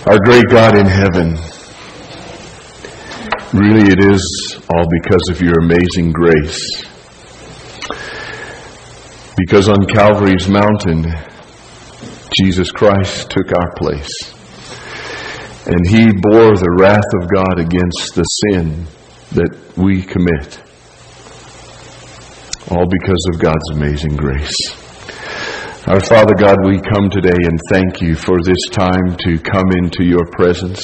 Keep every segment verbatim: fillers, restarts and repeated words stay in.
Our great God in heaven, really it is all because of your amazing grace. Because on Calvary's mountain, Jesus Christ took our place. And He bore the wrath of God against the sin that we commit. All because of God's amazing grace. Our Father God, we come today and thank You for this time to come into Your presence.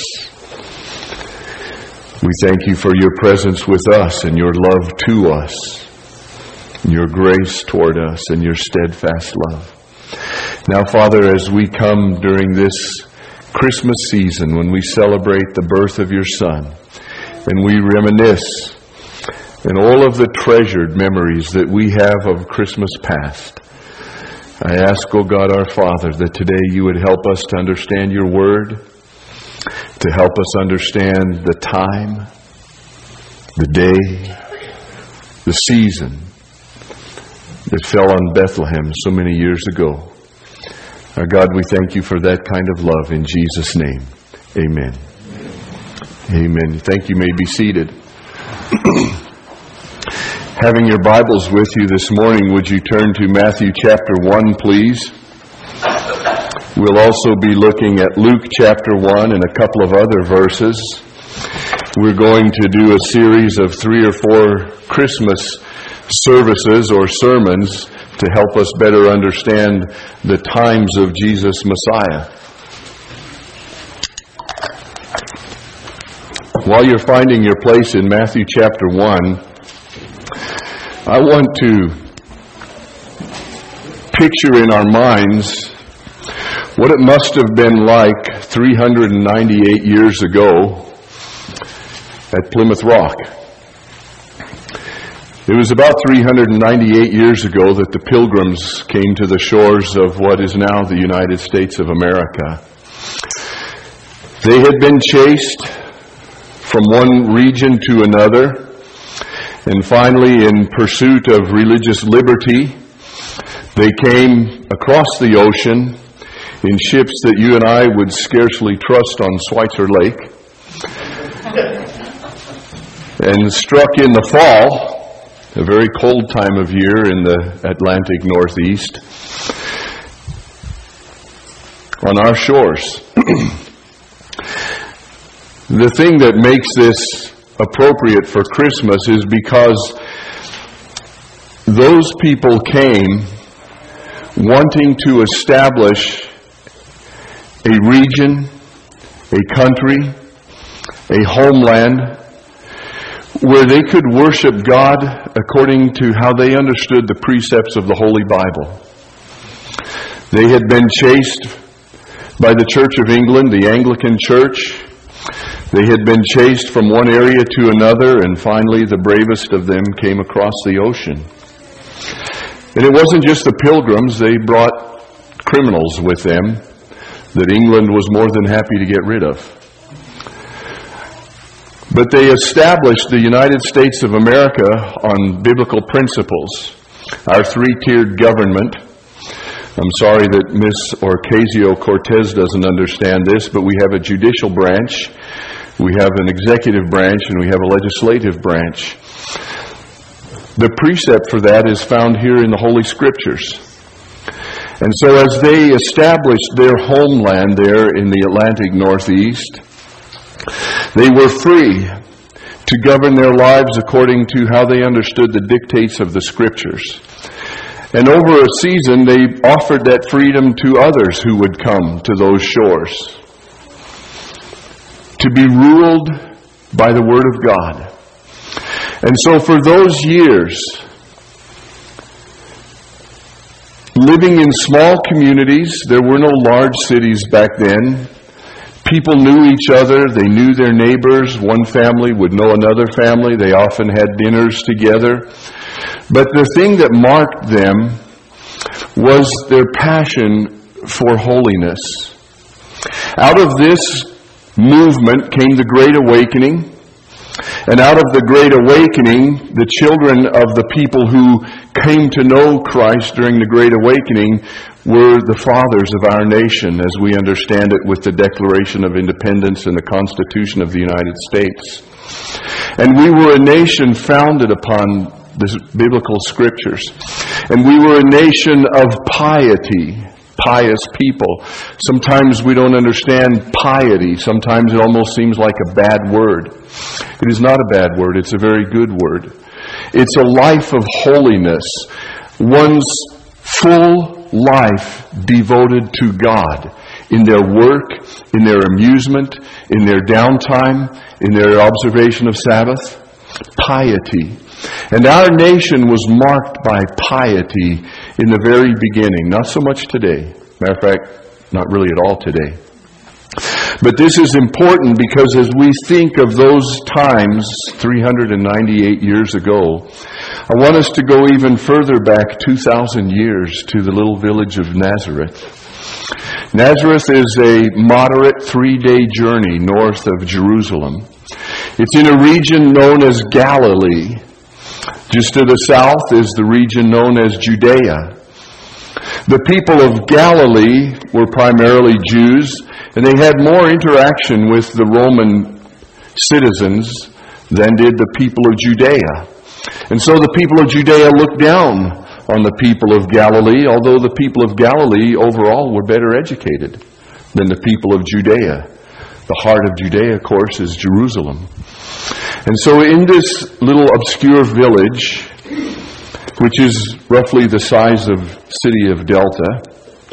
We thank You for Your presence with us and Your love to us, Your grace toward us and Your steadfast love. Now, Father, as we come during this Christmas season when we celebrate the birth of Your Son and we reminisce in all of the treasured memories that we have of Christmas past, I ask, O God, our Father, that today You would help us to understand Your Word, to help us understand the time, the day, the season that fell on Bethlehem so many years ago. Our God, we thank You for that kind of love in Jesus' name. Amen. Amen. Thank you. You may be seated. Having your Bibles with you this morning, would you turn to Matthew chapter one, please? We'll also be looking at Luke chapter one and a couple of other verses. We're going to do a series of three or four Christmas services or sermons to help us better understand the times of Jesus Messiah. While you're finding your place in Matthew chapter one, I want to picture in our minds what it must have been like three hundred ninety-eight years ago at Plymouth Rock. It was about three hundred ninety-eight years ago that the Pilgrims came to the shores of what is now the United States of America. They had been chased from one region to another, and finally, in pursuit of religious liberty, they came across the ocean in ships that you and I would scarcely trust on Schweitzer Lake, and struck in the fall, a very cold time of year in the Atlantic Northeast, on our shores. The thing that makes this appropriate for Christmas is because those people came wanting to establish a region, a country, a homeland where they could worship God according to how they understood the precepts of the Holy Bible. They had been chased by the Church of England, the Anglican Church. They had been chased from one area to another, and finally the bravest of them came across the ocean. And it wasn't just the Pilgrims. They brought criminals with them that England was more than happy to get rid of. But they established the United States of America on biblical principles. Our three-tiered government. I'm sorry that Miss Ocasio-Cortez doesn't understand this, but we have a judicial branch, we have an executive branch, and we have a legislative branch. The precept for that is found here in the Holy Scriptures. And so as they established their homeland there in the Atlantic Northeast, they were free to govern their lives according to how they understood the dictates of the Scriptures. And over a season, they offered that freedom to others who would come to those shores, to be ruled by the Word of God. And so for those years, living in small communities, there were no large cities back then. People knew each other. They knew their neighbors. One family would know another family. They often had dinners together. But the thing that marked them was their passion for holiness. Out of this movement came the Great Awakening. And out of the Great Awakening, the children of the people who came to know Christ during the Great Awakening were the fathers of our nation, as we understand it with the Declaration of Independence and the Constitution of the United States. And we were a nation founded upon the biblical scriptures. And we were a nation of piety, pious people. Sometimes we don't understand piety. Sometimes it almost seems like a bad word. It is not a bad word. It's a very good word. It's a life of holiness. One's full life devoted to God in their work, in their amusement, in their downtime, in their observation of Sabbath. Piety. And our nation was marked by piety in the very beginning. Not so much today. Matter of fact, not really at all today. But this is important because as we think of those times, three hundred ninety-eight years ago, I want us to go even further back, two thousand years, to the little village of Nazareth. Nazareth is a moderate three-day journey north of Jerusalem. It's in a region known as Galilee. Just to the south is the region known as Judea. The people of Galilee were primarily Jews, and they had more interaction with the Roman citizens than did the people of Judea. And so the people of Judea looked down on the people of Galilee, although the people of Galilee overall were better educated than the people of Judea. The heart of Judea, of course, is Jerusalem. And so in this little obscure village, which is roughly the size of city of Delta,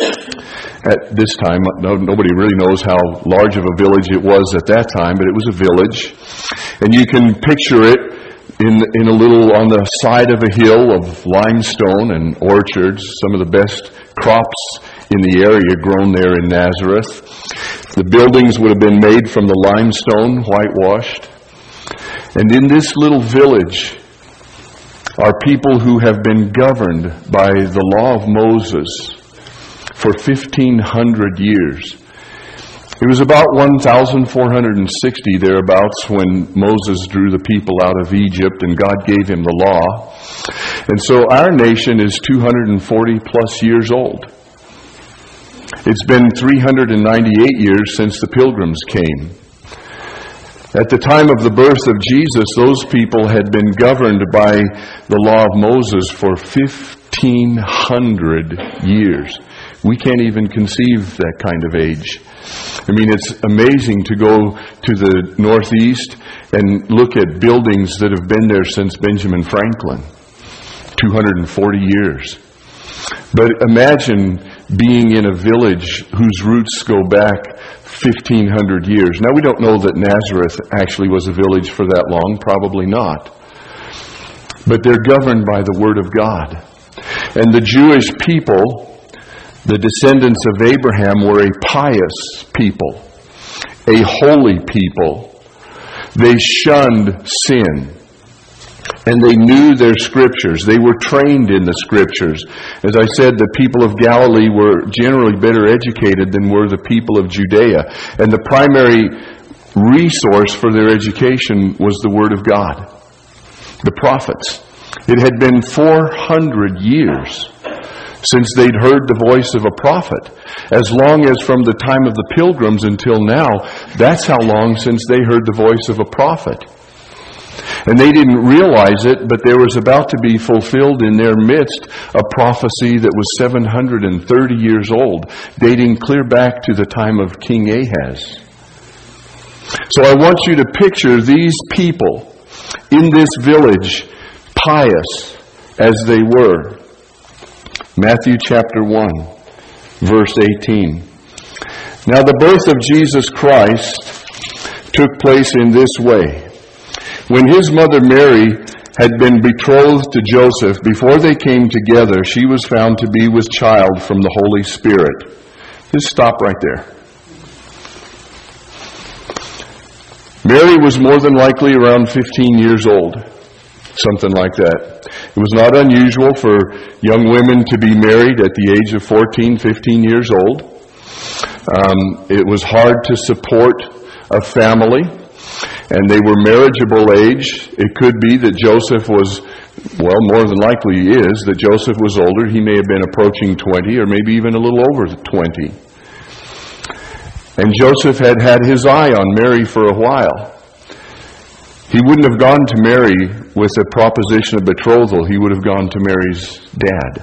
at this time, no, nobody really knows how large of a village it was at that time, but it was a village. And you can picture it in, in a little on the side of a hill of limestone and orchards, some of the best crops in the area grown there in Nazareth. The buildings would have been made from the limestone, whitewashed. And in this little village are people who have been governed by the law of Moses for fifteen hundred years. It was about one thousand four hundred sixty thereabouts when Moses drew the people out of Egypt and God gave him the law. And so our nation is two hundred forty plus years old. It's been three hundred ninety-eight years since the pilgrims came. At the time of the birth of Jesus, those people had been governed by the law of Moses for fifteen hundred years. We can't even conceive that kind of age. I mean, it's amazing to go to the Northeast and look at buildings that have been there since Benjamin Franklin. two hundred forty years. But imagine being in a village whose roots go back fifteen hundred years. Now, we don't know that Nazareth actually was a village for that long. Probably not. But they're governed by the Word of God. And the Jewish people, the descendants of Abraham, were a pious people, a holy people. They shunned sin. And they knew their scriptures. They were trained in the scriptures. As I said, the people of Galilee were generally better educated than were the people of Judea. And the primary resource for their education was the Word of God, the prophets. It had been four hundred years since they'd heard the voice of a prophet. As long as from the time of the pilgrims until now, that's how long since they heard the voice of a prophet. And they didn't realize it, but there was about to be fulfilled in their midst a prophecy that was seven hundred thirty years old, dating clear back to the time of King Ahaz. So I want you to picture these people in this village, pious as they were. Matthew chapter one, verse eighteen. Now the birth of Jesus Christ took place in this way. When his mother Mary had been betrothed to Joseph, before they came together, she was found to be with child from the Holy Spirit. Just stop right there. Mary was more than likely around fifteen years old, something like that. It was not unusual for young women to be married at the age of fourteen, fifteen years old. Um, it was hard to support a family. And they were marriageable age. It could be that Joseph was well, more than likely is that Joseph was older. He may have been approaching twenty or maybe even a little over twenty. And Joseph had had his eye on Mary for a while. He wouldn't have gone to Mary with a proposition of betrothal. He would have gone to Mary's dad.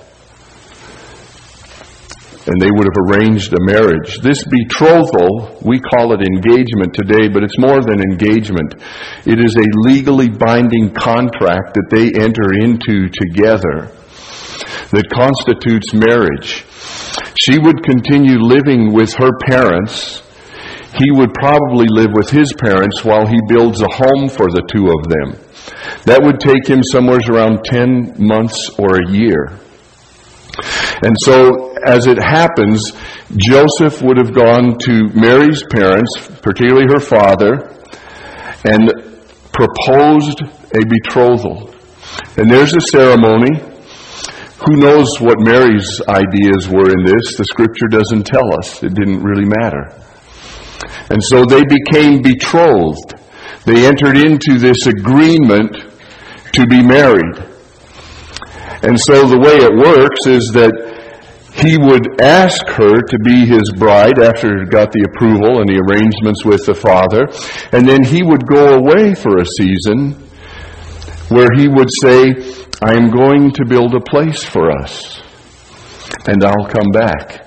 And they would have arranged a marriage. This betrothal, we call it engagement today, but it's more than engagement. It is a legally binding contract that they enter into together that constitutes marriage. She would continue living with her parents. He would probably live with his parents while he builds a home for the two of them. That would take him somewhere around ten months or a year. And so, as it happens, Joseph would have gone to Mary's parents, particularly her father, and proposed a betrothal. And there's a ceremony. Who knows what Mary's ideas were in this? The scripture doesn't tell us. It didn't really matter. And so they became betrothed. They entered into this agreement to be married. And so the way it works is that he would ask her to be his bride after he got the approval and the arrangements with the father. And then he would go away for a season where he would say, I am going to build a place for us, and I'll come back.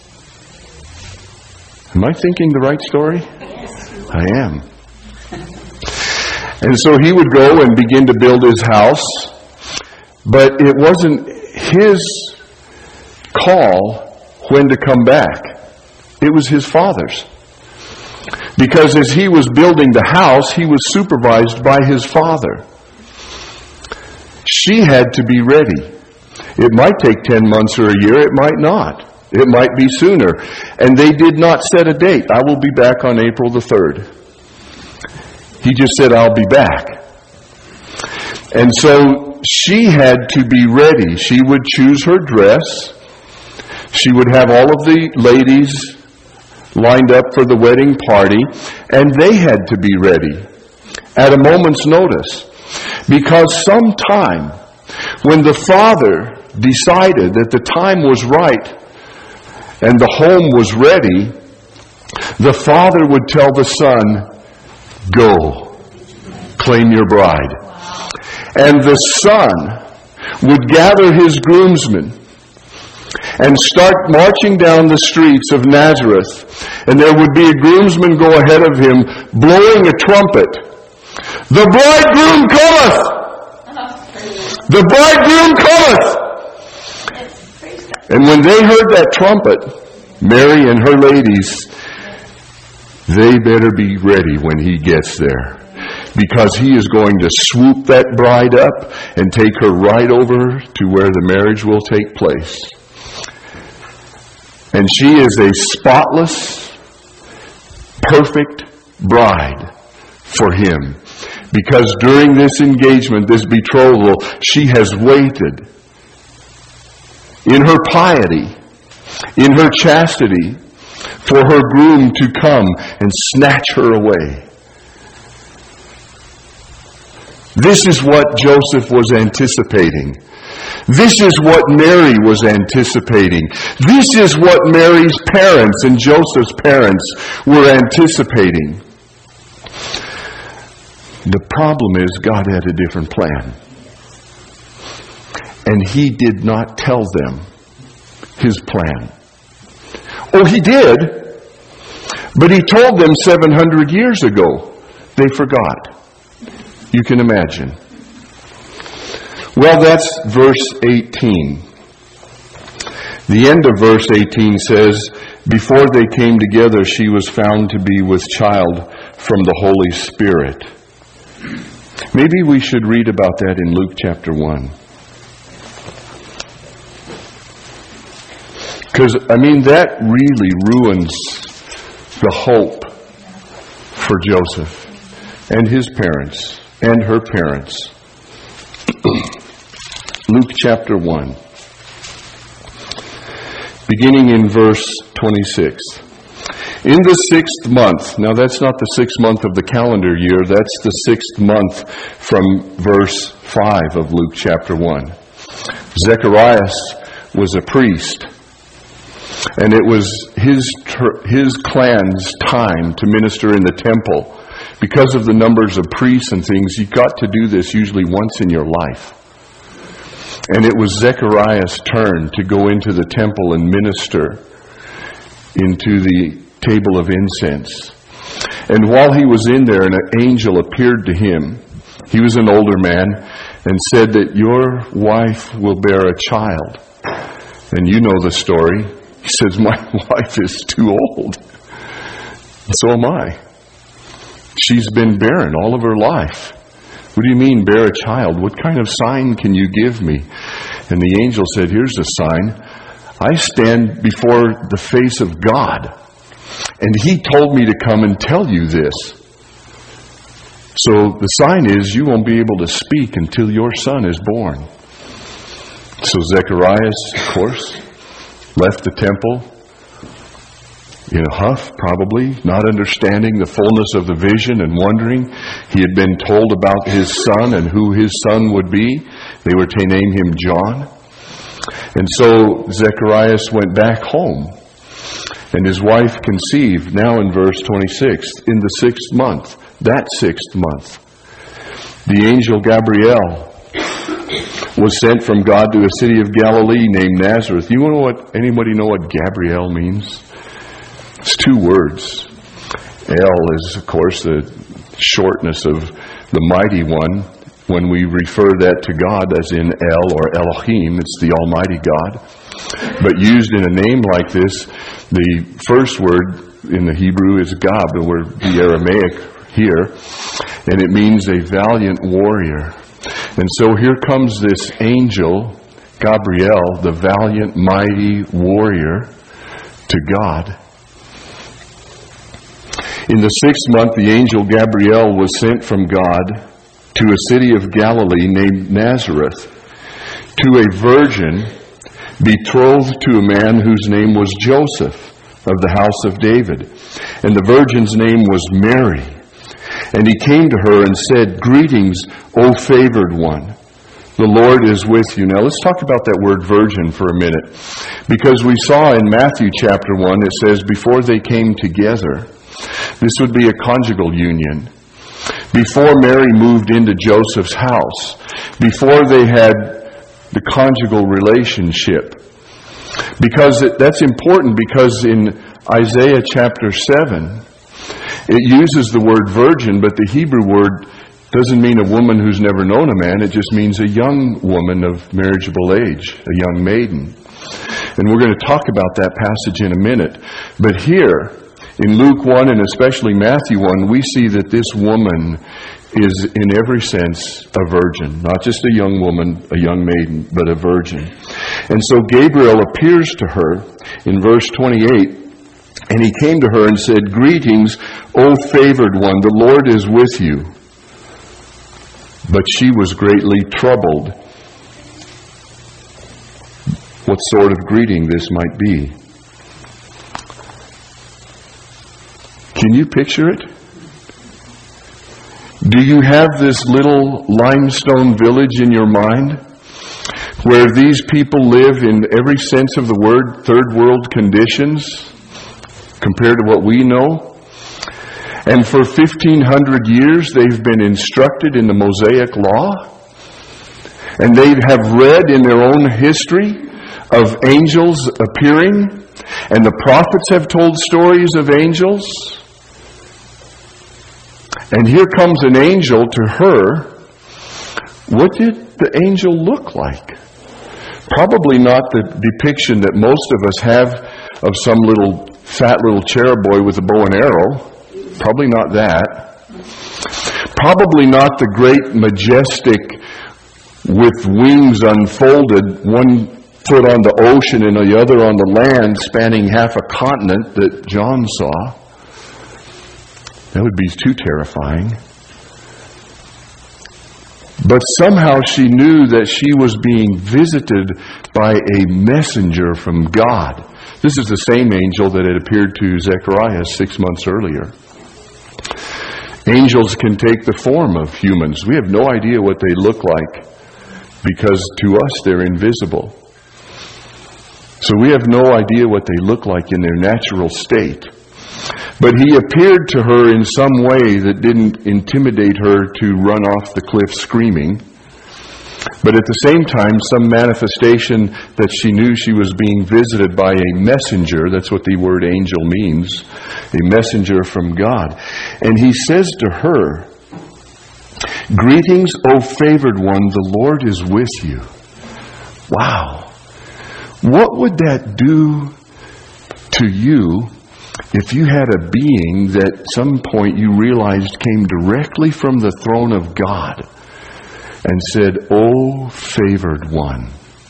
Am I thinking the right story? I am. And so he would go and begin to build his house, but it wasn't his call when to come back. It was his father's. Because as he was building the house, he was supervised by his father. She had to be ready. It might take ten months or a year, it might not. It might be sooner. And they did not set a date. I will be back on April the third. He just said, I'll be back. And so she had to be ready. She would choose her dress. She would have all of the ladies lined up for the wedding party. And they had to be ready at a moment's notice. Because sometime when the father decided that the time was right and the home was ready, the father would tell the son, go, claim your bride. And the son would gather his groomsmen and start marching down the streets of Nazareth. And there would be a groomsman go ahead of him blowing a trumpet. The bridegroom cometh! The bridegroom cometh! And when they heard that trumpet, Mary and her ladies, they better be ready when he gets there. Because he is going to swoop that bride up and take her right over to where the marriage will take place. And she is a spotless, perfect bride for him. Because during this engagement, this betrothal, she has waited in her piety, in her chastity, for her groom to come and snatch her away. This is what Joseph was anticipating. This is what Mary was anticipating. This is what Mary's parents and Joseph's parents were anticipating. The problem is God had a different plan. And he did not tell them his plan. Oh, he did. But he told them seven hundred years ago. They forgot. You can imagine. Well, that's verse eighteen. The end of verse eighteen says, before they came together, she was found to be with child from the Holy Spirit. Maybe we should read about that in Luke chapter one. Because, I mean, that really ruins the hope for Joseph and his parents and her parents. Luke chapter one, beginning in verse twenty-six. In the sixth month, now that's not the sixth month of the calendar year, that's the sixth month from verse five of Luke chapter one. Zacharias was a priest, and it was his his clan's time to minister in the temple. Because of the numbers of priests and things, you got to do this usually once in your life. And it was Zechariah's turn to go into the temple and minister into the table of incense. And while he was in there, an angel appeared to him. He was an older man, and said that your wife will bear a child. And you know the story. He says, my wife is too old. So am I. She's been barren all of her life. What do you mean, bear a child? What kind of sign can you give me? And the angel said, here's the sign. I stand before the face of God, and he told me to come and tell you this. So the sign is you won't be able to speak until your son is born. So Zacharias, of course, left the temple in a huff, probably, not understanding the fullness of the vision and wondering. He had been told about his son and who his son would be. They were to name him John. And so Zacharias went back home, and his wife conceived, now in verse twenty-six, in the sixth month, that sixth month. The angel Gabriel was sent from God to a city of Galilee named Nazareth. You know what, anybody know what Gabriel means? It's two words. El is, of course, the shortness of the mighty one. When we refer that to God as in El or Elohim, it's the Almighty God. But used in a name like this, the first word in the Hebrew is Gab, the word, the Aramaic here, and it means a valiant warrior. And so here comes this angel, Gabriel, the valiant, mighty warrior, to God. In the sixth month, the angel Gabriel was sent from God to a city of Galilee named Nazareth, to a virgin betrothed to a man whose name was Joseph, of the house of David. And the virgin's name was Mary. And he came to her and said, greetings, O favored one. The Lord is with you. Now let's talk about that word virgin for a minute. Because we saw in Matthew chapter one, it says, before they came together, this would be a conjugal union. Before Mary moved into Joseph's house, before they had the conjugal relationship. Because it, that's important, because in Isaiah chapter seven, it uses the word virgin, but the Hebrew word doesn't mean a woman who's never known a man. It just means a young woman of marriageable age, a young maiden. And we're going to talk about that passage in a minute. But here, in Luke one and especially Matthew one, we see that this woman is in every sense a virgin. Not just a young woman, a young maiden, but a virgin. And so Gabriel appears to her in verse twenty-eight, and he came to her and said, greetings, O favored one, the Lord is with you. But she was greatly troubled what sort of greeting this might be. Can you picture it? Do you have this little limestone village in your mind where these people live in every sense of the word, third world conditions compared to what we know? And for fifteen hundred years they've been instructed in the Mosaic Law, and they have read in their own history of angels appearing, and the prophets have told stories of angels. And here comes an angel to her. What did the angel look like? Probably not the depiction that most of us have of some little fat little cherub boy with a bow and arrow. Probably not that. Probably not the great majestic with wings unfolded, one foot on the ocean and the other on the land, spanning half a continent that John saw. That would be too terrifying. But somehow she knew that she was being visited by a messenger from God. This is the same angel that had appeared to Zechariah six months earlier. Angels can take the form of humans. We have no idea what they look like because to us they're invisible. So we have no idea what they look like in their natural state. But he appeared to her in some way that didn't intimidate her to run off the cliff screaming. But at the same time, some manifestation that she knew she was being visited by a messenger. That's what the word angel means. A messenger from God. And he says to her, "Greetings, O favored one, the Lord is with you." Wow. What would that do to you if you had a being that at some point you realized came directly from the throne of God and said, "O favored one"?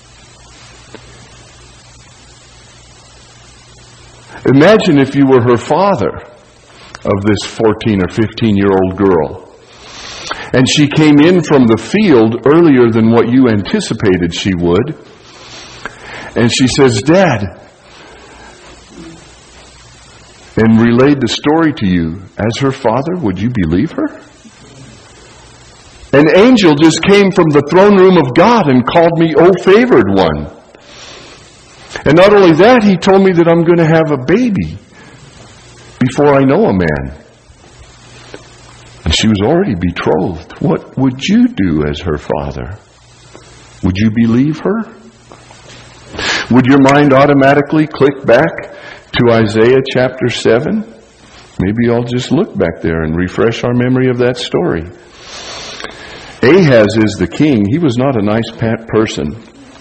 Imagine if you were her father of this fourteen or fifteen year old girl, and she came in from the field earlier than what you anticipated she would, and she says, "Dad," and relayed the story to you as her father. Would you believe her? An angel just came from the throne room of God and called me, "O favored one." And not only that, he told me that I'm going to have a baby before I know a man. And she was already betrothed. What would you do as her father? Would you believe her? Would your mind automatically click back to Isaiah chapter seven? Maybe I'll just look back there and refresh our memory of that story. Ahaz is the king. He was not a nice person.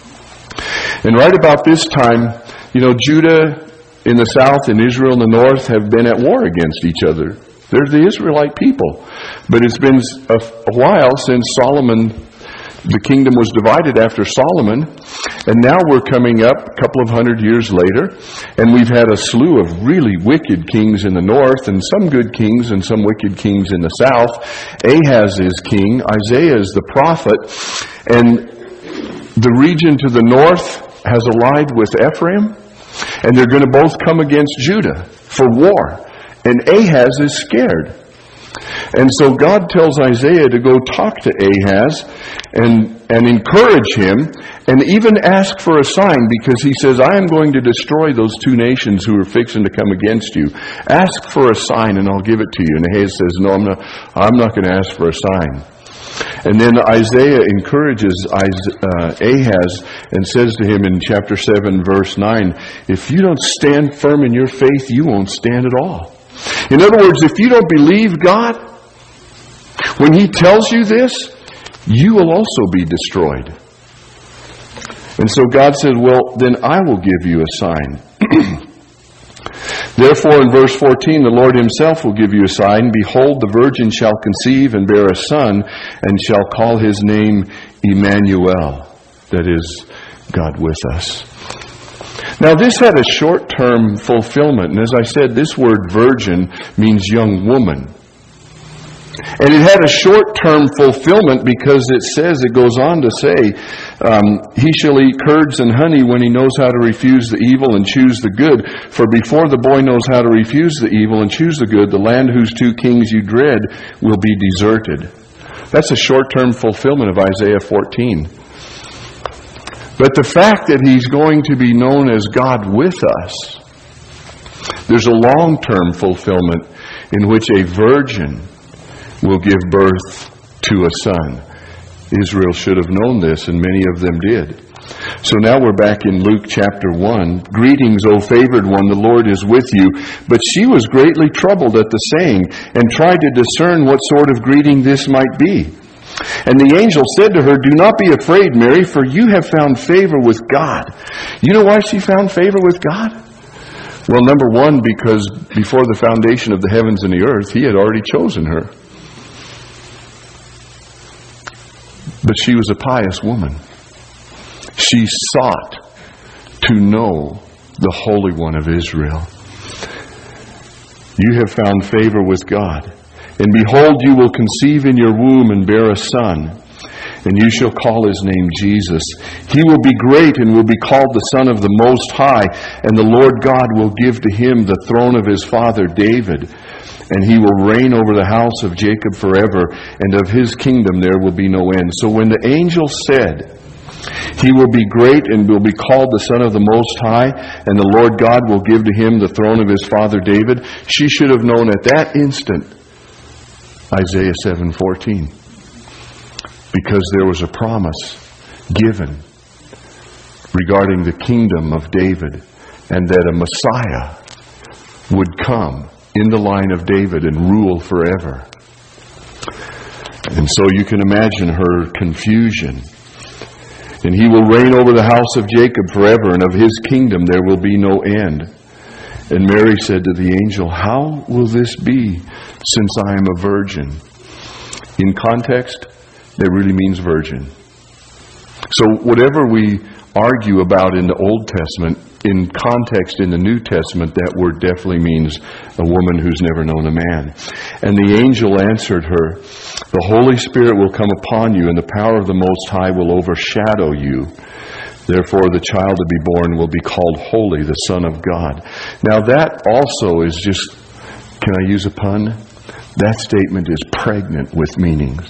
And right about this time, you know, Judah in the south and Israel in the north have been at war against each other. They're the Israelite people. But it's been a, a while since Solomon, the kingdom was divided after Solomon, and now we're coming up a couple of hundred years later, and we've had a slew of really wicked kings in the north, and some good kings and some wicked kings in the south. Ahaz is king, Isaiah is the prophet, and the region to the north has allied with Ephraim, and they're going to both come against Judah for war, and Ahaz is scared. And so God tells Isaiah to go talk to Ahaz and, and encourage him and even ask for a sign, because he says, "I am going to destroy those two nations who are fixing to come against you. Ask for a sign and I'll give it to you." And Ahaz says, "No, I'm not, I'm not going to ask for a sign." And then Isaiah encourages Ahaz and says to him in chapter seven, verse nine, "If you don't stand firm in your faith, you won't stand at all." In other words, if you don't believe God, when He tells you this, you will also be destroyed. And so God said, "Well, then I will give you a sign." Therefore, in verse fourteen, the Lord Himself will give you a sign. "Behold, the virgin shall conceive and bear a son, and shall call his name Emmanuel." That is, God with us. Now, this had a short-term fulfillment. And as I said, this word virgin means young woman. And it had a short-term fulfillment because it says, it goes on to say, um, "He shall eat curds and honey when he knows how to refuse the evil and choose the good. For before the boy knows how to refuse the evil and choose the good, the land whose two kings you dread will be deserted." That's a short-term fulfillment of Isaiah fourteen. But the fact that He's going to be known as God with us, there's a long-term fulfillment in which a virgin will give birth to a son. Israel should have known this, and many of them did. So now we're back in Luke chapter one. "Greetings, O favored one, the Lord is with you." But she was greatly troubled at the saying, and tried to discern what sort of greeting this might be. And the angel said to her, "Do not be afraid, Mary, for you have found favor with God." You know why she found favor with God? Well, number one, because before the foundation of the heavens and the earth, He had already chosen her. But she was a pious woman. She sought to know the Holy One of Israel. "You have found favor with God. And behold, you will conceive in your womb and bear a son, and you shall call his name Jesus. He will be great and will be called the Son of the Most High, and the Lord God will give to him the throne of his father David, and he will reign over the house of Jacob forever, and of his kingdom there will be no end. So when the angel said, he will be great and will be called the Son of the Most High, and the Lord God will give to him the throne of his father David, she should have known at that instant Isaiah seven fourteen. Because there was a promise given regarding the kingdom of David, and that a Messiah would come in the line of David and rule forever. And so you can imagine her confusion. And he will reign over the house of Jacob forever, and of his kingdom there will be no end. And Mary said to the angel, how will this be, since I am a virgin? In context, that really means virgin. So whatever we argue about in the Old Testament, in context in the New Testament, that word definitely means a woman who's never known a man. And the angel answered her, the Holy Spirit will come upon you, and the power of the Most High will overshadow you. Therefore the child to be born will be called Holy, the Son of God. Now that also is just, can I use a pun? That statement is pregnant with meanings.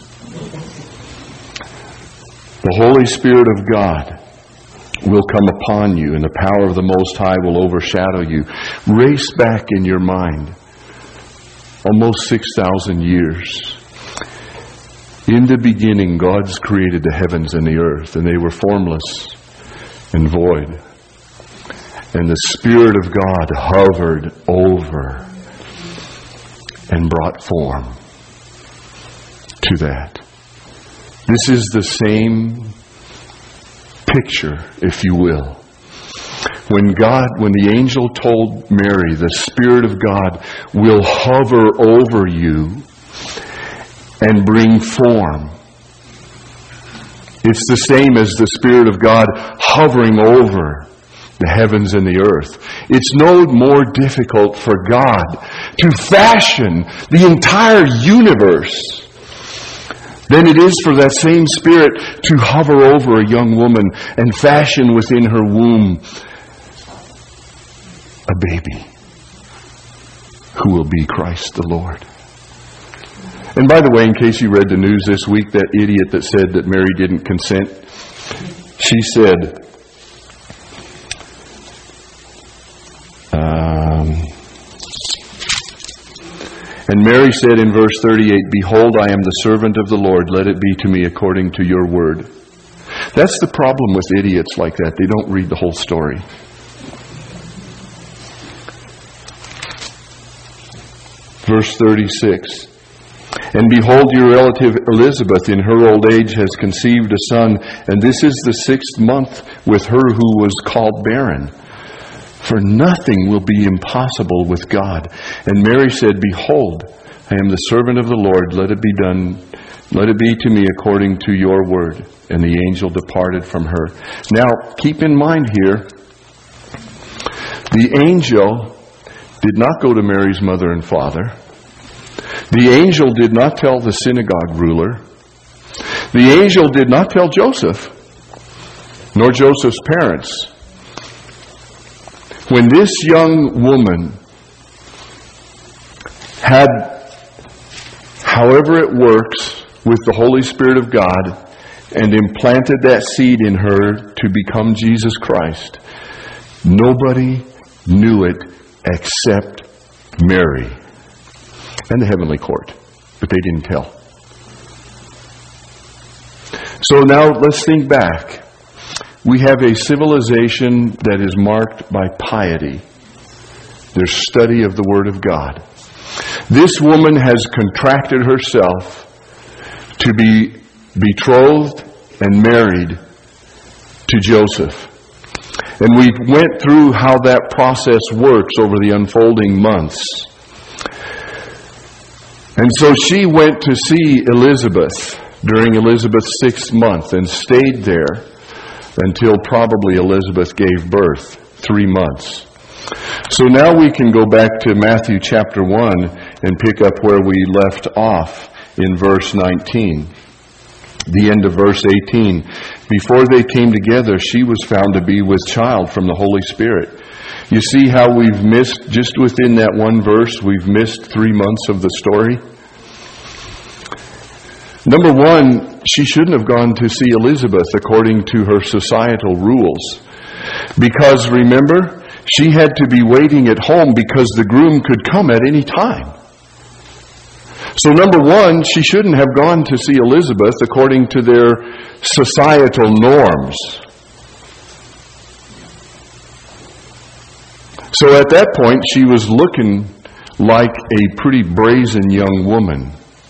The Holy Spirit of God will come upon you, and the power of the Most High will overshadow you. Race back in your mind almost six thousand years. In the beginning, God's created the heavens and the earth, and they were formless and void. And the Spirit of God hovered over and brought form to that. This is the same picture, if you will. When God, when the angel told Mary, the Spirit of God will hover over you and bring form. It's the same as the Spirit of God hovering over the heavens and the earth. It's no more difficult for God to fashion the entire universe than it is for that same Spirit to hover over a young woman and fashion within her womb a baby who will be Christ the Lord. And by the way, in case you read the news this week, that idiot that said that Mary didn't consent, she said, um, and Mary said in verse thirty-eight, behold, I am the servant of the Lord. Let it be to me according to your word. That's the problem with idiots like that. They don't read the whole story. Verse thirty-six. And behold, your relative Elizabeth in her old age has conceived a son, and this is the sixth month with her who was called barren. For nothing will be impossible with God. And Mary said, behold, I am the servant of the Lord. Let it be done, let it be to me according to your word. And the angel departed from her. Now, keep in mind here, the angel did not go to Mary's mother and father. The angel did not tell the synagogue ruler. The angel did not tell Joseph, nor Joseph's parents. When this young woman had, however it works, with the Holy Spirit of God, and implanted that seed in her to become Jesus Christ, nobody knew it except Mary and the heavenly court. But they didn't tell. So now let's think back. We have a civilization that is marked by piety, their study of the Word of God. This woman has contracted herself to be betrothed and married to Joseph. And we went through how that process works over the unfolding months. And so she went to see Elizabeth during Elizabeth's sixth month and stayed there until probably Elizabeth gave birth, three months. So now we can go back to Matthew chapter one and pick up where we left off in verse nineteen. The end of verse eighteen. Before they came together, she was found to be with child from the Holy Spirit. You see how we've missed, just within that one verse, we've missed three months of the story? Number one, she shouldn't have gone to see Elizabeth according to her societal rules. Because remember, she had to be waiting at home because the groom could come at any time. So number one, she shouldn't have gone to see Elizabeth according to their societal norms. So at that point, she was looking like a pretty brazen young woman,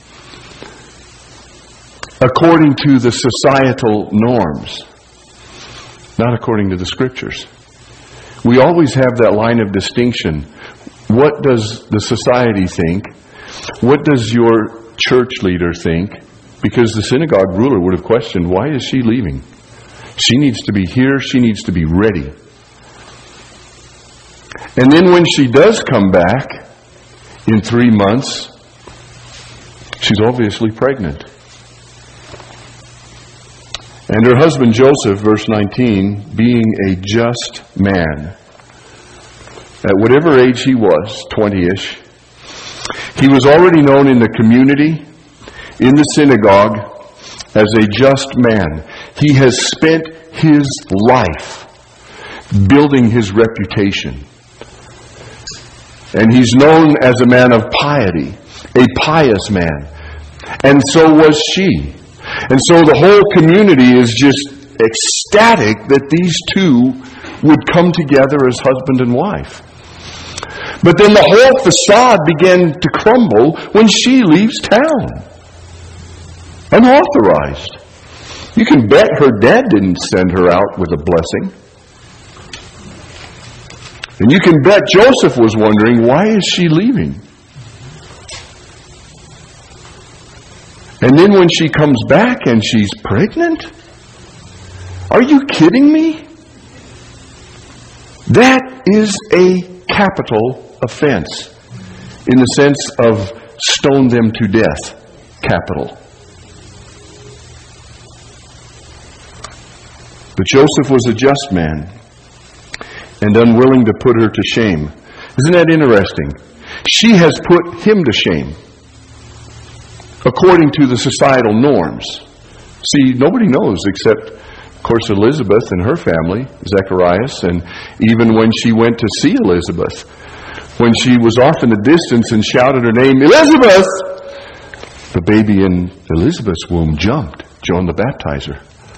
according to the societal norms, not according to the Scriptures. We always have that line of distinction. What does the society think? What does your church leader think? Because the synagogue ruler would have questioned, why is she leaving? She needs to be here. She needs to be ready. And then when she does come back in three months, she's obviously pregnant. And her husband Joseph, verse nineteen, being a just man, at whatever age he was, twenty-ish, he was already known in the community, in the synagogue, as a just man. He has spent his life building his reputation. And he's known as a man of piety, a pious man. And so was she. And so the whole community is just ecstatic that these two would come together as husband and wife. But then the whole facade began to crumble when she leaves town. Unauthorized. You can bet her dad didn't send her out with a blessing. And you can bet Joseph was wondering, why is she leaving? And then when she comes back and she's pregnant? Are you kidding me? That is a capital offense. In the sense of stone them to death. Capital. But Joseph was a just man and unwilling to put her to shame. Isn't that interesting? She has put him to shame according to the societal norms. See, nobody knows except, of course, Elizabeth and her family, Zacharias, and even when she went to see Elizabeth, when she was off in the distance and shouted her name, Elizabeth! The baby in Elizabeth's womb jumped, John the Baptizer.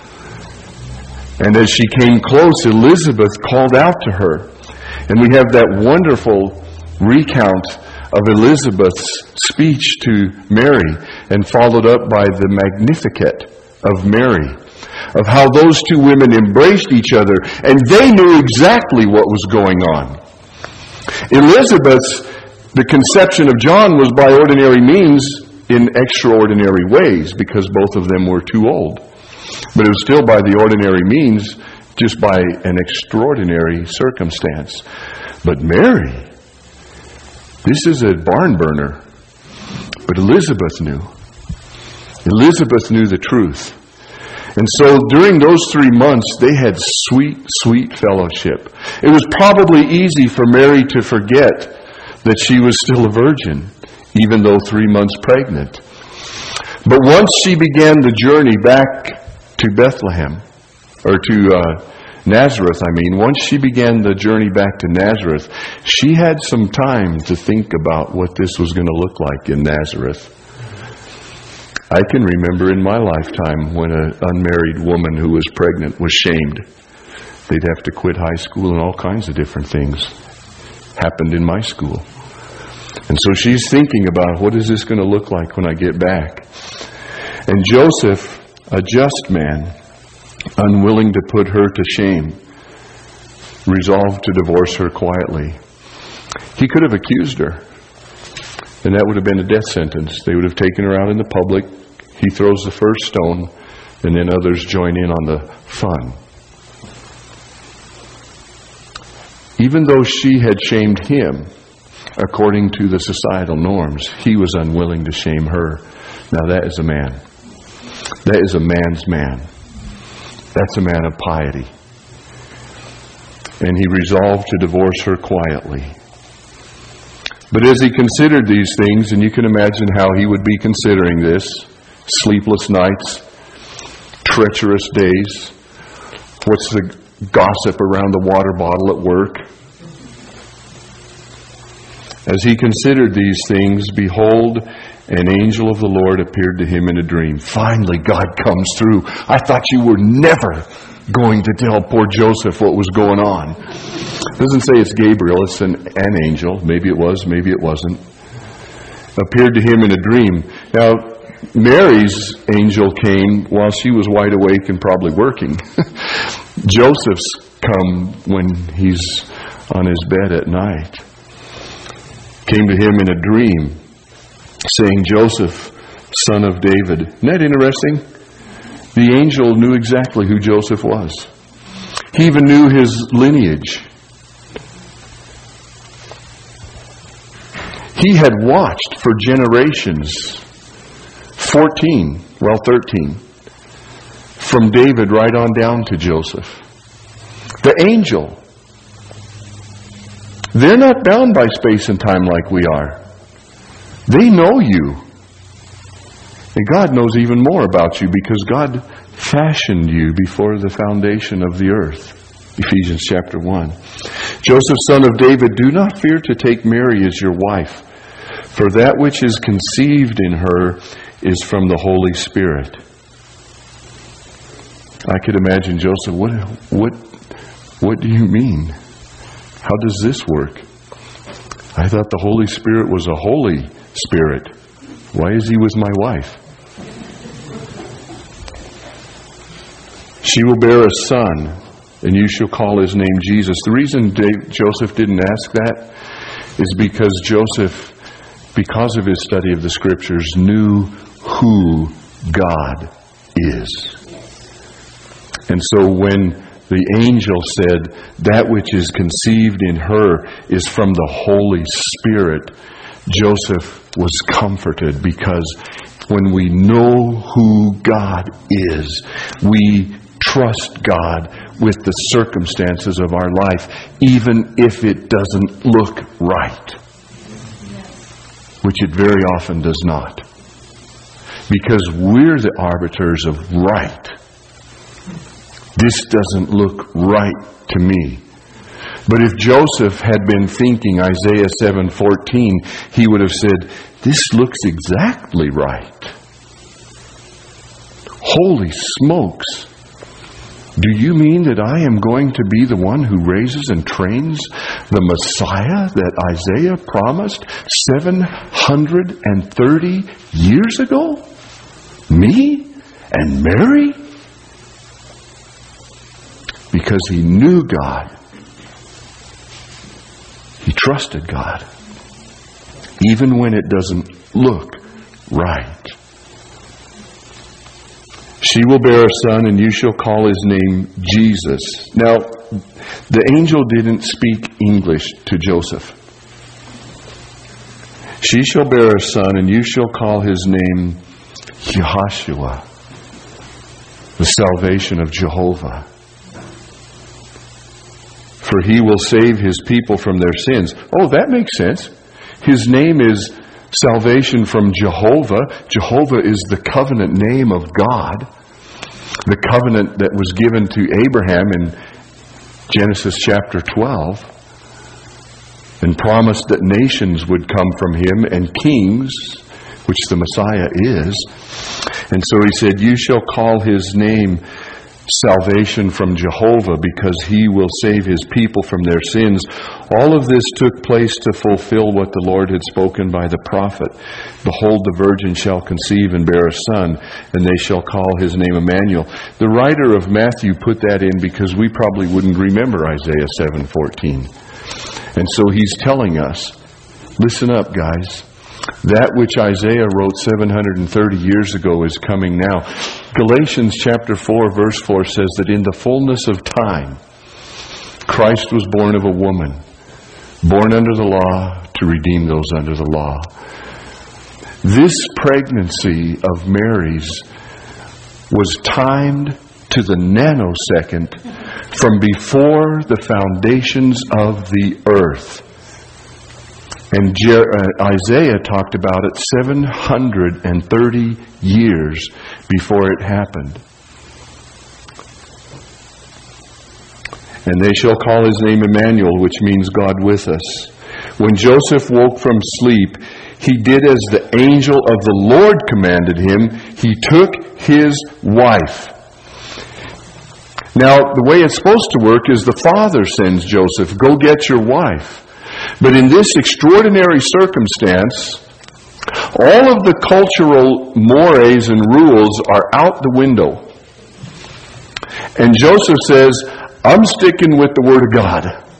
And as she came close, Elizabeth called out to her. And we have that wonderful recount of Elizabeth's speech to Mary, and followed up by the Magnificat of Mary, of how those two women embraced each other, and they knew exactly what was going on. Elizabeth's, the conception of John was by ordinary means in extraordinary ways, because both of them were too old. But it was still by the ordinary means, just by an extraordinary circumstance. But Mary, this is a barn burner. But Elizabeth knew. Elizabeth knew the truth. And so during those three months, they had sweet, sweet fellowship. It was probably easy for Mary to forget that she was still a virgin, even though three months pregnant. But once she began the journey back to Bethlehem, or to uh, Nazareth, I mean, once she began the journey back to Nazareth, she had some time to think about what this was going to look like in Nazareth. I can remember in my lifetime when an unmarried woman who was pregnant was shamed. They'd have to quit high school, and all kinds of different things happened in my school. And so she's thinking about, what is this going to look like when I get back? And Joseph, a just man, unwilling to put her to shame, resolved to divorce her quietly. He could have accused her, and that would have been a death sentence. They would have taken her out in the public. He throws the first stone, and then others join in on the fun. Even though she had shamed him, according to the societal norms, he was unwilling to shame her. Now that is a man. That is a man's man. That's a man of piety. And he resolved to divorce her quietly. But as he considered these things, and you can imagine how he would be considering this, sleepless nights, treacherous days, what's the gossip around the water bottle at work? As he considered these things, behold, an angel of the Lord appeared to him in a dream. Finally, God comes through. I thought you were never going to tell poor Joseph what was going on. It doesn't say it's Gabriel, it's an, an angel. Maybe it was, maybe it wasn't. Appeared to him in a dream. Now, Mary's angel came while she was wide awake and probably working. Joseph's come when he's on his bed at night. Came to him in a dream, saying, Joseph, son of David. Isn't that interesting? The angel knew exactly who Joseph was. He even knew his lineage. He had watched for generations, fourteen, well thirteen, from David right on down to Joseph. The angel. They're not bound by space and time like we are. They know you. And God knows even more about you because God fashioned you before the foundation of the earth. Ephesians chapter one. Joseph, son of David, do not fear to take Mary as your wife, for that which is conceived in her is from the Holy Spirit. I could imagine Joseph, what, what, what do you mean? How does this work? I thought the Holy Spirit was a holy spirit. Why is he with my wife? She will bear a son, and you shall call his name Jesus. The reason Dave, Joseph didn't ask that is because Joseph, because of his study of the Scriptures, knew who God is. And so when the angel said, that which is conceived in her is from the Holy Spirit, Joseph was comforted, because when we know who God is, we trust God with the circumstances of our life, even if it doesn't look right, which it very often does not, because we're the arbiters of right. This doesn't look right to me. But if Joseph had been thinking Isaiah seven fourteen, he would have said, this looks exactly right. Holy smokes. Do you mean that I am going to be the one who raises and trains the Messiah that Isaiah promised seven hundred thirty years ago? Me and Mary? Because he knew God. He trusted God. Even when it doesn't look right. She will bear a son, and you shall call his name Jesus. Now, the angel didn't speak English to Joseph. She shall bear a son, and you shall call his name Yehoshua, the salvation of Jehovah. For he will save his people from their sins. Oh, that makes sense. His name is salvation from Jehovah. Jehovah is the covenant name of God. The covenant that was given to Abraham in Genesis chapter twelve. And promised that nations would come from him and kings, which the Messiah is. And so he said, you shall call his name salvation from Jehovah, because he will save his people from their sins. All of this took place to fulfill what the Lord had spoken by the prophet. Behold, the virgin shall conceive and bear a son, and they shall call his name Emmanuel. The writer of Matthew put that in because we probably wouldn't remember Isaiah seven fourteen. And so he's telling us, listen up, guys. That which Isaiah wrote seven hundred thirty years ago is coming now. Galatians chapter four verse four says that in the fullness of time, Christ was born of a woman, born under the law to redeem those under the law. This pregnancy of Mary's was timed to the nanosecond from before the foundations of the earth. And Jer- uh, Isaiah talked about it seven hundred thirty years before it happened. And they shall call his name Emmanuel, which means God with us. When Joseph woke from sleep, he did as the angel of the Lord commanded him. He took his wife. Now, the way it's supposed to work is the father sends Joseph, go get your wife. But in this extraordinary circumstance, all of the cultural mores and rules are out the window. And Joseph says, I'm sticking with the Word of God.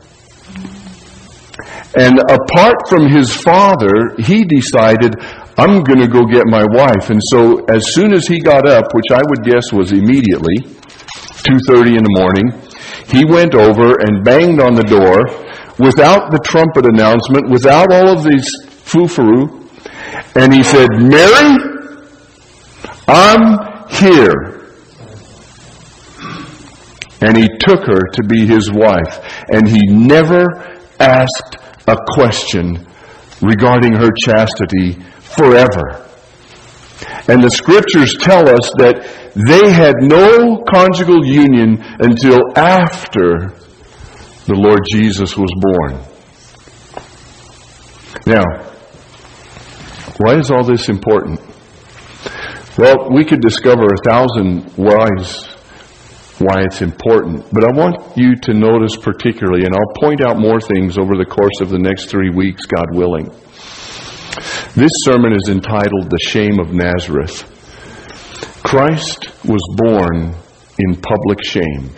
And apart from his father, he decided, I'm going to go get my wife. And so as soon as he got up, which I would guess was immediately, two thirty in the morning, he went over and banged on the door without the trumpet announcement, without all of these foo-foo, and he said, Mary, I'm here. And he took her to be his wife. And he never asked a question regarding her chastity forever. And the scriptures tell us that they had no conjugal union until after the Lord Jesus was born. Now, why is all this important? Well, we could discover a thousand whys why it's important. But I want you to notice particularly, and I'll point out more things over the course of the next three weeks, God willing. This sermon is entitled The Shame of Nazareth. Christ was born in public shame.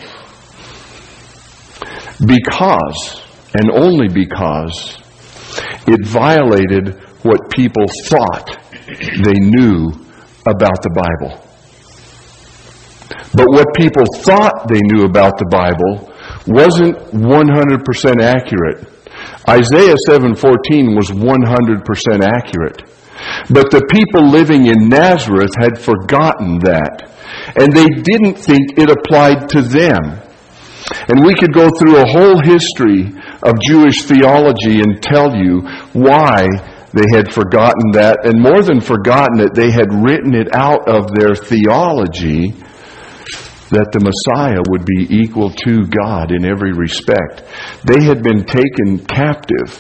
Because, and only because, it violated what people thought they knew about the Bible. But what people thought they knew about the Bible wasn't one hundred percent accurate. Isaiah seven fourteen was one hundred percent accurate. But the people living in Nazareth had forgotten that. And they didn't think it applied to them. And we could go through a whole history of Jewish theology and tell you why they had forgotten that. And more than forgotten it, they had written it out of their theology that the Messiah would be equal to God in every respect. They had been taken captive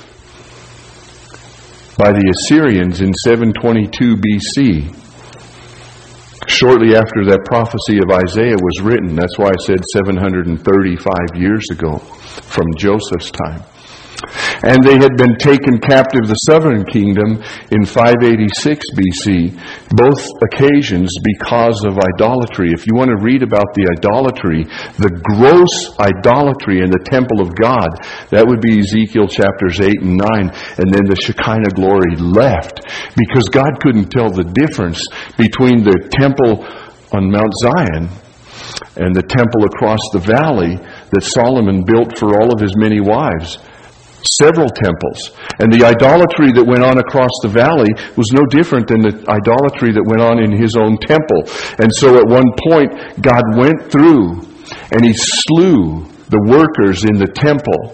by the Assyrians in seven twenty-two B C. Shortly after that prophecy of Isaiah was written. That's why I said seven hundred thirty-five years ago from Joseph's time. And they had been taken captive, the southern kingdom, in five eighty-six B C. Both occasions because of idolatry. If you want to read about the idolatry, the gross idolatry in the temple of God, that would be Ezekiel chapters eight and nine. And then the Shekinah glory left. Because God couldn't tell the difference between the temple on Mount Zion and the temple across the valley that Solomon built for all of his many wives. Several temples. And the idolatry that went on across the valley was no different than the idolatry that went on in his own temple. And so at one point, God went through and he slew the workers in the temple.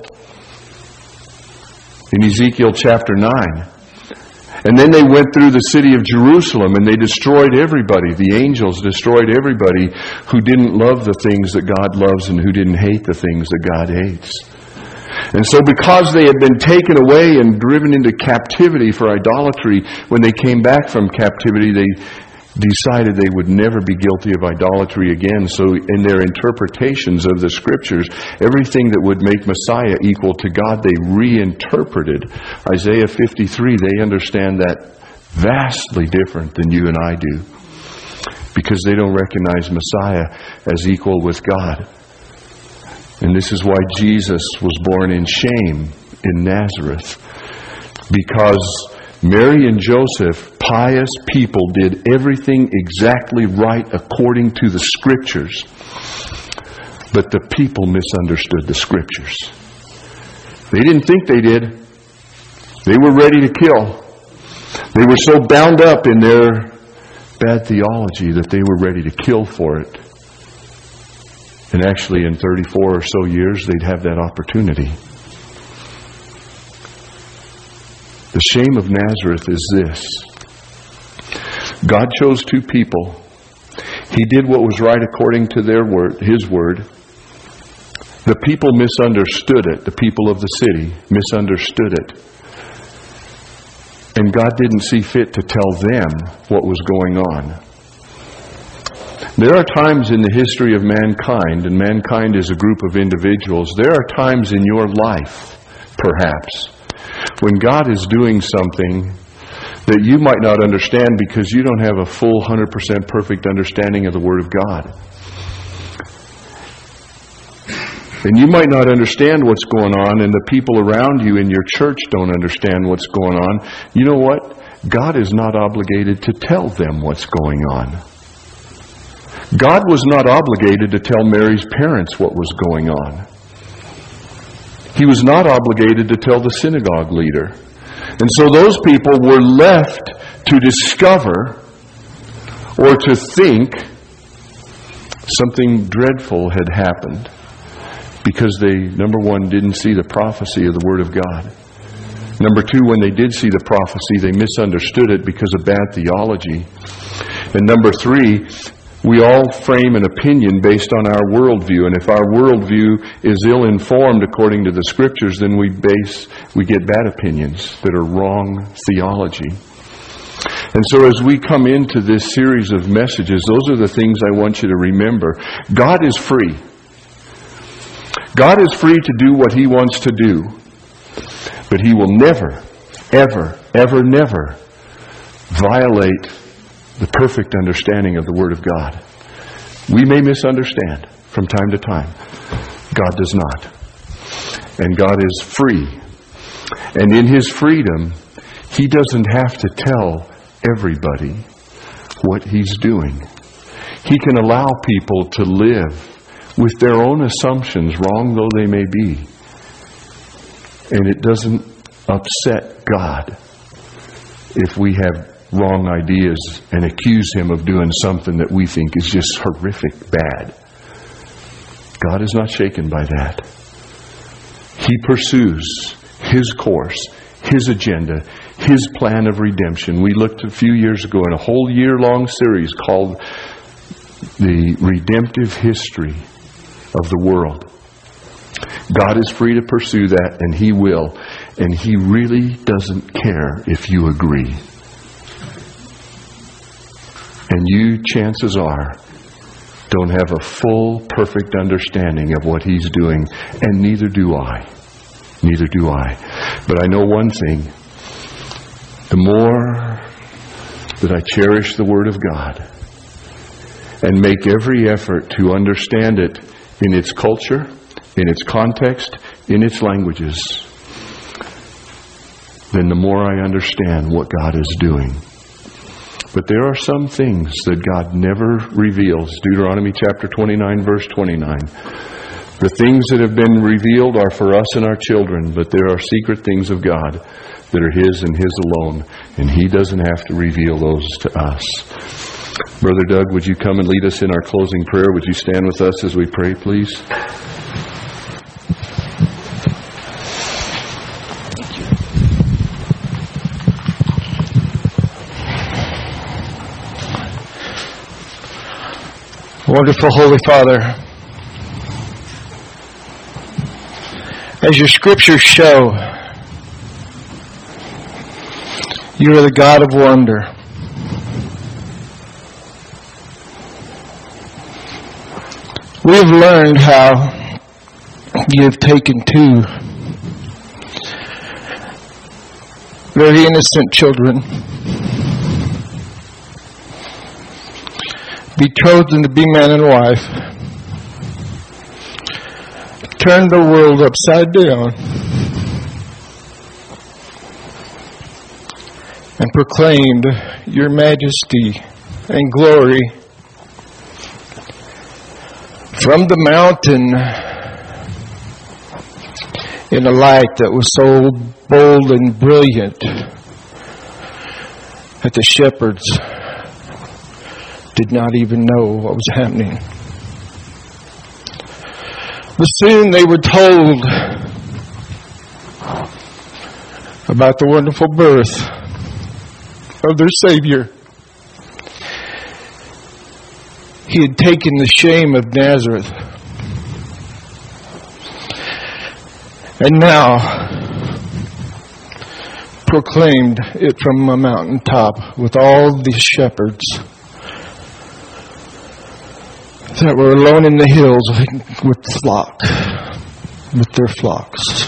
In Ezekiel chapter nine. And then they went through the city of Jerusalem and they destroyed everybody. The angels destroyed everybody who didn't love the things that God loves and who didn't hate the things that God hates. And so because they had been taken away and driven into captivity for idolatry, when they came back from captivity, they decided they would never be guilty of idolatry again. So in their interpretations of the scriptures, everything that would make Messiah equal to God, they reinterpreted. Isaiah fifty-three, they understand that vastly different than you and I do. Because they don't recognize Messiah as equal with God. And this is why Jesus was born in shame in Nazareth. Because Mary and Joseph, pious people, did everything exactly right according to the Scriptures. But the people misunderstood the Scriptures. They didn't think they did. They were ready to kill. They were so bound up in their bad theology that they were ready to kill for it. And actually in thirty-four or so years, they'd have that opportunity. The shame of Nazareth is this. God chose two people. He did what was right according to their word, His word. The people misunderstood it. The people of the city misunderstood it. And God didn't see fit to tell them what was going on. There are times in the history of mankind, and mankind is a group of individuals, there are times in your life, perhaps, when God is doing something that you might not understand because you don't have a full one hundred percent perfect understanding of the Word of God. And you might not understand what's going on, and the people around you in your church don't understand what's going on. You know what? God is not obligated to tell them what's going on. God was not obligated to tell Mary's parents what was going on. He was not obligated to tell the synagogue leader. And so those people were left to discover or to think something dreadful had happened because they, number one, didn't see the prophecy of the Word of God. Number two, when they did see the prophecy, they misunderstood it because of bad theology. And number three, we all frame an opinion based on our worldview, and if our worldview is ill-informed according to the Scriptures, then we base, we get bad opinions that are wrong theology. And so as we come into this series of messages, those are the things I want you to remember. God is free. God is free to do what He wants to do, but He will never, ever, ever, never violate the perfect understanding of the Word of God. We may misunderstand from time to time. God does not. And God is free. And in His freedom, He doesn't have to tell everybody what He's doing. He can allow people to live with their own assumptions, wrong though they may be. And it doesn't upset God if we have wrong ideas and accuse Him of doing something that we think is just horrific bad. God is not shaken by that. He pursues His course, His agenda, His plan of redemption. We looked a few years ago in a whole year-long series called The Redemptive History of the World. God is free to pursue that, and He will. And He really doesn't care if you agree. And you, chances are, don't have a full, perfect understanding of what He's doing. And neither do I. Neither do I. But I know one thing. The more that I cherish the Word of God and make every effort to understand it in its culture, in its context, in its languages, then the more I understand what God is doing. But there are some things that God never reveals. Deuteronomy chapter twenty-nine, verse twenty-nine. The things that have been revealed are for us and our children, but there are secret things of God that are His and His alone, and He doesn't have to reveal those to us. Brother Doug, would you come and lead us in our closing prayer? Would you stand with us as we pray, please? Wonderful Holy Father, as your scriptures show, you are the God of wonder. We have learned how you have taken two very innocent children, betrothed to be man and wife, turned the world upside down, and proclaimed your majesty and glory from the mountain in a light that was so bold and brilliant that the shepherds did not even know what was happening. But soon they were told about the wonderful birth of their Savior. He had taken the shame of Nazareth. And now proclaimed it from a mountaintop with all the shepherds that were alone in the hills with flock, with their flocks.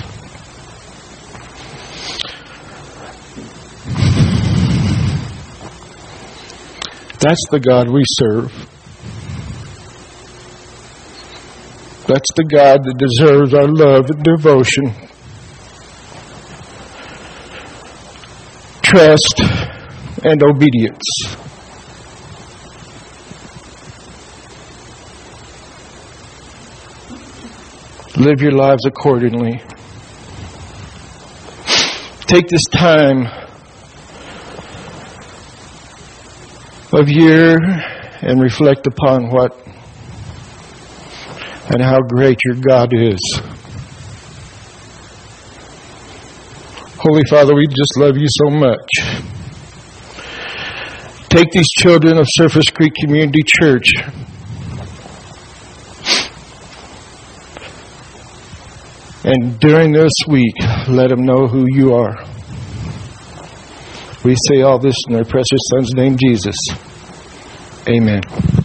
That's the God we serve. That's the God that deserves our love and devotion, trust, and obedience. Live your lives accordingly. Take this time of year and reflect upon what and how great your God is. Holy Father, we just love you so much. Take these children of Surface Creek Community Church and during this week, let them know who you are. We say all this in their precious Son's name, Jesus. Amen.